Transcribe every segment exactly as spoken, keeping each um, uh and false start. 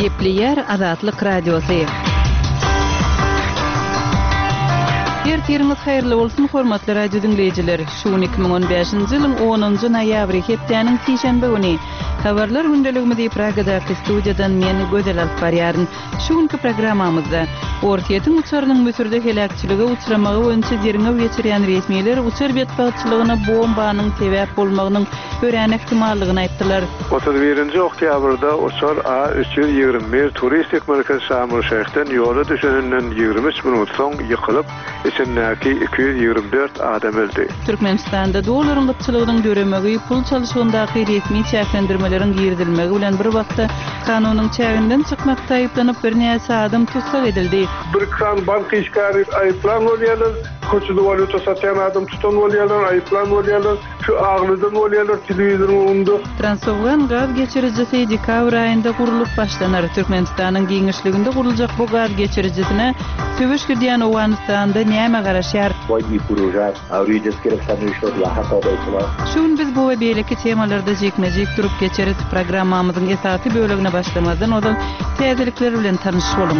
Gepleyer Azatlyk Radiosu. Ertiriniz hayırlı olsun hormatly radio dinleyijiler. Şu iki ming on beşinji ýylyň onunjy noýabry hepdeniň sişenbe güni habarlar gündeligimizi Pragadaky studiýadan meni gözel alyp barýaryn. Şu günki programmamyzda Ortiýetiň uçarynyň müsürde helakçylyga uçramagy boýunça derine geçirýän resmiýetler uçar betbaçylygyna bombanyň sebäp bolmagynyň görän ihtimallygyny aýtdylar. otuz birinji oktýabrda uçar A üç ýüz ýygrimi bir turistik merkez Şamil şährinden ýola düşeninden ýygrimi üç minut soň ýykylyp içindäki iki yüz ýygrimi dört adam öldü. Türkmenistanda dolaryň gypçylygynyň göremegi pul çalyşygyndaky resmi çäklendirmeleriň girdilmegi bilen bir wagtda kanunyň çäginden çykmakda aýyplanyp bir näçe adam tutsak edildi. Bir kan bank işgari aýyplan bolýarlar, koçuda valuta satýan adam tutan bolýarlar, aýyplan bolýarlar, şu aglydan bolýarlar, telewizoryň önünde. Transowgan gaz geçiricisi dekabr aýynda gurulyp başlanar. Türkmenistanyň giňişliginde guruljak bu gaz geçiricisine töweş girýän Owganistanda näme garaşýar? Boýy proje, awrýjysk sanýşlar ýa-hatta bolýar. Şun biz bu we beýleki temalarda jekmejek durup geçerit programmamyzyň esasy bölegine başlamazdan odan täzelikler bilen tanyşyp bolun.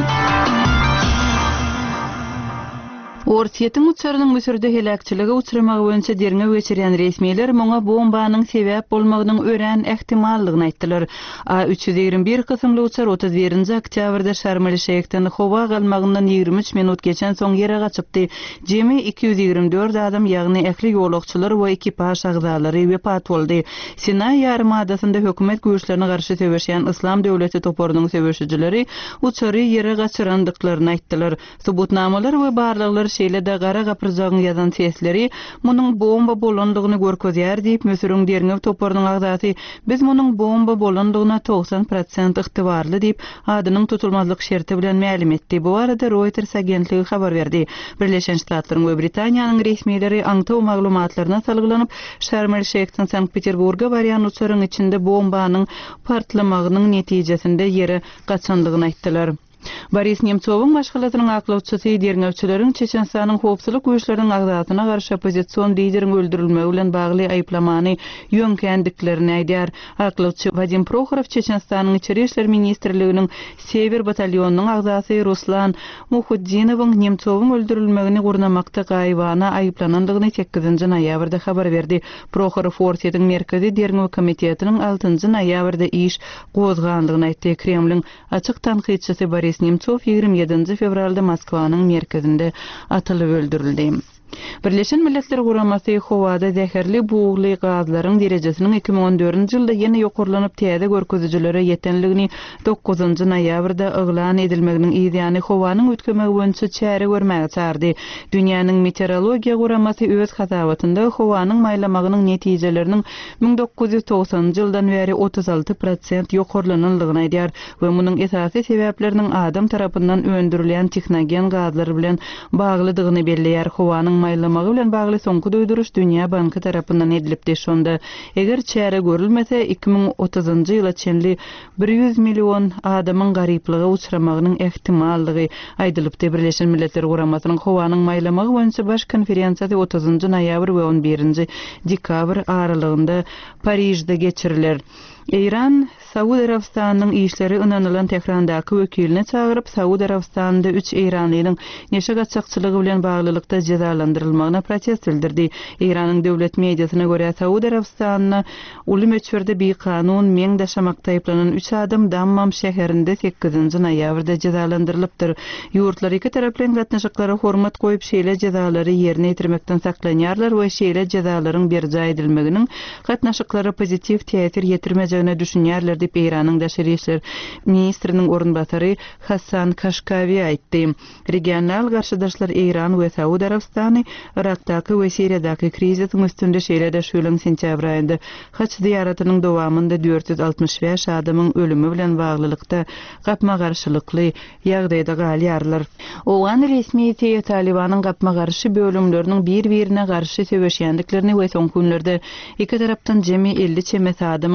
Ortiýetiň uçarynyň müsürde helakçylyga uçramagy boýunça derine geçirýän resmiýetler muňa bombanyň sebäp bolmagynyň ören ihtimallygyny aýtdylar. A üç ýüz ýygrimi bir kysymly uçar otuz birinji oktýabrda Şarmel şäherden howa galmagyndan ýygrimi üç minut geçen soň ýere gaçypdy. Jemi iki yüz ýygrimi dört adam ýagny ähli ýolagçylar we ekipaż agzalary wepat boldy. Sinay ýarymadasyna hökümet güýçlerine garşy töweşýän Islam döwleti toporunyň söweşijileri uçary ýere gaçyrandyklaryny aýtdylar. Subutnamalar we barlyklar şeýle-de gara gapyrjagyň ýazan tesleri munyň bomba bolandygyny görkezýär diýip Mösürüň derine toporunyň agzasy biz munyň bomba bolandygyna togsan prosent ygtybarly diýip adynyň tutulmazlyk şerti bilen ma'lum etdi. Bu arada Reuters agentligi habar berdi. Birleşen Ştatlaryň we Britaniýanyň resmiýetleri aňtaw maglumatlaryna salgylanyp Şarmel şäherden Sankt-Peterburga barýan uçaryň içinde bombanyň partlamagynyň netijesinde ýere gaçandygyny aýtdylar. Boris Nemtsowyň başgalatynyň aklawçysy derňewçileriň Çeçenistanyň howpsuzlyk güýçleriniň agzatyna garşy opozisiýon lideriň öldürilmegi bilen bagly aýplamany ýönkendiklerini aýdýar. Aklawçy Vadim Prokhorov Çeçenistanyň içeri işler ministrliginiň Sever batalyonunyň agzasy Ruslan Muhuddinowyň Nemtsowyň öldürilmegini gurnamakda gaýbana aýplanandygyny sekizinji noýabrda habar berdi. Prokhorov Ortiýetiň merkezi derňew komitetiniň altynjy noýabrda iş gozgandygyny aýtdy. Kremliň açyk tanqidçisi Boris Nemtsov ýygrimi ýedinji fevralda Moskwanyň merkezinde atylyp öldürildi. Birleşen Milletler Guramasy howada zäherli buğly gazlaryň derejesiniň iki ming on dördünji ýylda ýene ýokurlanyp täze görkezijilere ýetenligini dokuzunjy noýabrda eglan edilmeginiň ýa-ni howanyň ötkemegi boýunça çäre görmäge çağırdy. Dünýäniň meteorologiýa guramasy öz hasabatynda howanyň maýlamagynyň netijeleriniň ming dokuz ýüz togsanjy ýyldan beri otuz alty prosent ýokurlananlygyny aýdýar we munyň esasy sebäpleriniň adam tarapyndan öndürilen texnogen gazlar bilen baglydygyny belleýär. Howanyň maýlamagy bilen bagly soňky doýduruş Dünýä Banky tarapyndan edilipdi. Şonda eger çäre görülmese iki ming otuzunjy ýyla çenli bir yüz million adamyň garyplyga uçramagynyň ihtimallygy aýdylypdy. Birleşen Milletler Guramasynyň howanyň maýlamagy boýunça baş konferensiýasy otuzunjy noýabr we on birinji dekabr aralygynda Parijde geçiriler. İran, Saudi Arabistanyň işleri ynanylan Tehrandaky wekilini çagyryp Saudi Arabistanda üç İranlynyň neşe gaçakçylygy bilen baglylykda cezalandyrylmagyna protest bildirdi. İranyň döwlet mediasyna görä Saudi Arabistanyň uly meçherde bir kanun meň daşamakda aýplanan üç adam Dammam şäherinde sekizinji noýabrda cezalandyrylypdyr. Ýurtlar iki taraplyň gatnaşyklary hormat goýup şeýle cezalary ýerine ýetirmekden saklanýarlar we şeýle cezalaryň berja edilmeginiň gatnaşyklary pozitiv täsir ýetirmejegine düşünýärler diýip İranyň daşary işler ministriniň orunbasary Hasan Kashkavi aýtdy. Regional garşydaşlar İran we Saudi Arabistany Irakdaky we Siriýadaky kriziň üstünde şeýle-de şuýlyň sentyabr aýynda haç ziýaratynyň dowamında dört yüz altmış beş adamyň ölümi bilen baglylykda gapma garşylykly ýagdaýda galýarlar. Owgan resmiýeti Talibanyň gapma garşy bölümleriniň bir-birine garşy söweşýändiklerini we soňky günlerde iki tarapdan jemi elli çemet adamyň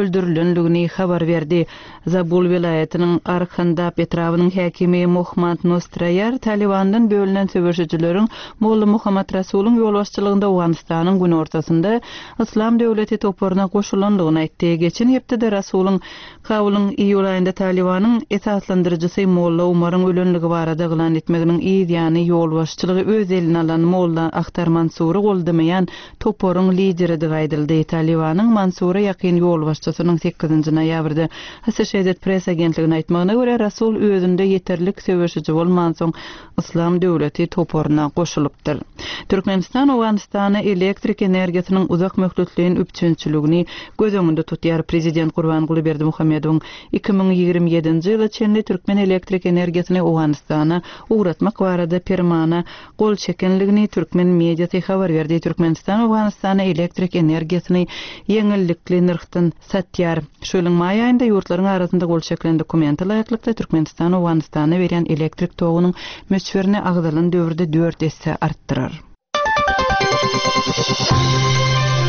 öldürülenligini habar berdi. Zabul vilayetinin Arkhandap etrawynyň häkimi Muhammad Nostrayar Talibandan bölünen söwüşçüleriň Molla Muhammad Rasulyň ýolbaşçylygynda Awganistanyň gün ortasynda İslam döwleti toporuna goşulandygyny aýtdy. Geçen hepde Rasulyň Kabulyň iýul aýynda Talibanyň esaslandyrjysy Molla Umaryň ölenligi barada gylan etmeginiň ýa-ni ýolbaşçylygy öz eline alan Molla Ahtar Mansury goldamayan toporyň lideri diýip aýdyldy. Talibanyň Mansury ýakyn ýolbaşçysynyň sekizinji noýabrda Associated Press agentligine aýtmagyna görä Rasul özünde ýeterlik söwüşçi bolman soň İslam döwleti toporuna goşulypdyr. Türkmenistan Awganistana elektrik energiýasynyň uzak möhletliğin üpçünçülügini göz öňünde tutýar. Prezident Gurbanguly Berdimuhammedowyň iki ming ýygrimi ýedinji ýyly çenli Türkmen elektrik energiýasyny Awganistana uğratmak barada permana gol çekenligini Türkmen mediasy habar berdi. Türkmenistan Awganistana elektrik energiýasyny ýeňillikli nirkdan satýar. Şolyň maý aýynda ýurtlaryň arasynda gol çekilen dokumenti laýyklykda Türkmenistan Awganistana berýän elektrik togunyň möçberini agdalan döwürde dört esse artdyrar.